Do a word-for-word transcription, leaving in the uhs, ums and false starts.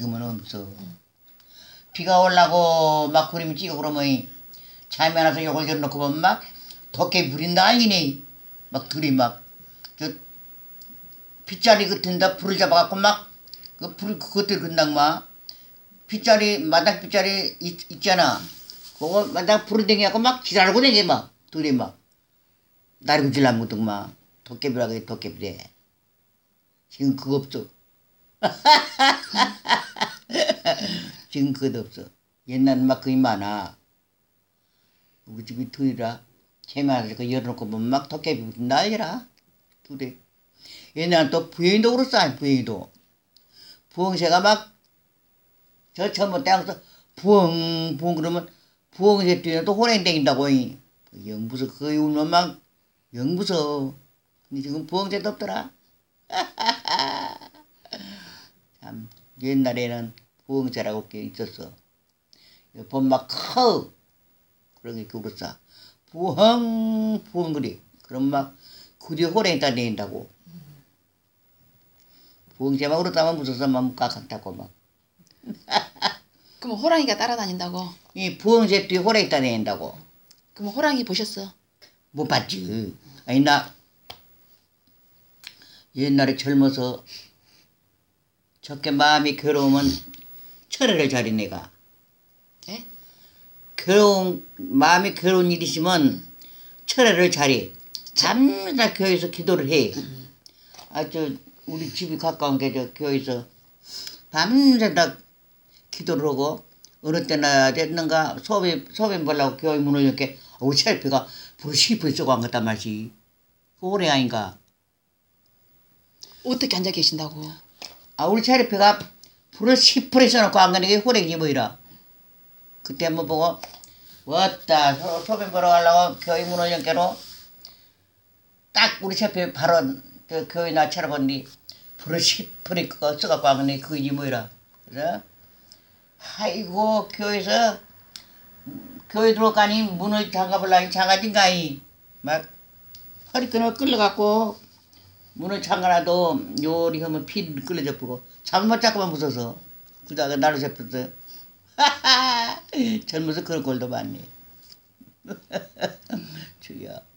지금은 없어. 비가 올라고 막 그림 찍고 그러면 잠이 안 와서 요걸 열어놓고 보면 막 도깨비 불이 난리네. 막 둘이 막 저 빗자리 같은 데 불을 잡아갖고 막 그 불 그것들 근당 막 빗자리 마당 빗자리 있, 있잖아. 그거 마당 불을 댕겨갖고 막 지랄고 댕겨 막 둘이 막 나리고 질라면 것도 막 도깨비라고 해 도깨비래. 지금 그거 없어. 지금 그것도 없어. 옛날엔 막 그게 많아. 우리 집이 둘이라 채만해서 그 열어놓고 보면 막 도깨비 난리라. 둘이. 옛날엔 또 부엉이도 그랬어. 부엉이도. 부엉새가 막 저 처음 땅에서 부엉 부엉 그러면 부엉새 뛰면 또 호랭 댕긴다고. 영 무서 거기 울면 막 영 무서. 근데 지금 부엉새도 없더라. 참 옛날에는 부엉새라고 게 있었어. 봄 막 커. 그러게 그랬어. 부엉 부엉 그리. 그럼 막 그리 호랭이 다닌다고. 부엉새만 그렇다면 무서워서 막 깍깍다고 막. 그럼 호랑이가 따라다닌다고? 이 부엉새 뒤에 호랭이 다닌다고. 그럼 호랑이 보셨어? 못 봤지. 아니 나 옛날에 젊어서 저렇게 마음이 괴로우면 철회를 잘해 내가. 예? 괴로운 마음이 괴로운 일이 있으면 철회를 잘해. 잠다 교회에서 기도를 해. 아 저 우리 집이 가까운 게 저 교회에서 밤새다 기도를 하고 어느 때나 됐는가 소변 소변 보려고 교회 문을 이렇게 우리 첼피가 불을 시퍼 쏘고 안 갔단 말이지. 그 오래 아닌가. 어떻게 앉아 계신다고? 아 우리 첼피가 불을 시퍼 쏘놓고 안 가는 게 호랭이 뭐이라. 그때 한번 보고 왔다 소, 소변 보러 가려고 교회 문을 연께로 딱 우리 첼피 바로 저 교회 나 차려본디 불을 시퍼리 그거 써갖고 안 가는 게 그게 뭐이라. 그래서 아이고 교회에서 교회 들어가니 문을 잠가보려니 장가진가이 막 허리끈을 끌려갖고 문을 잠가놔도 요리 하면 피 끌려져 보고 잠못 잡고만 무서워서 그러다가 나를 잡혔어. 젊어서 그런 꼴도 많네. 주여.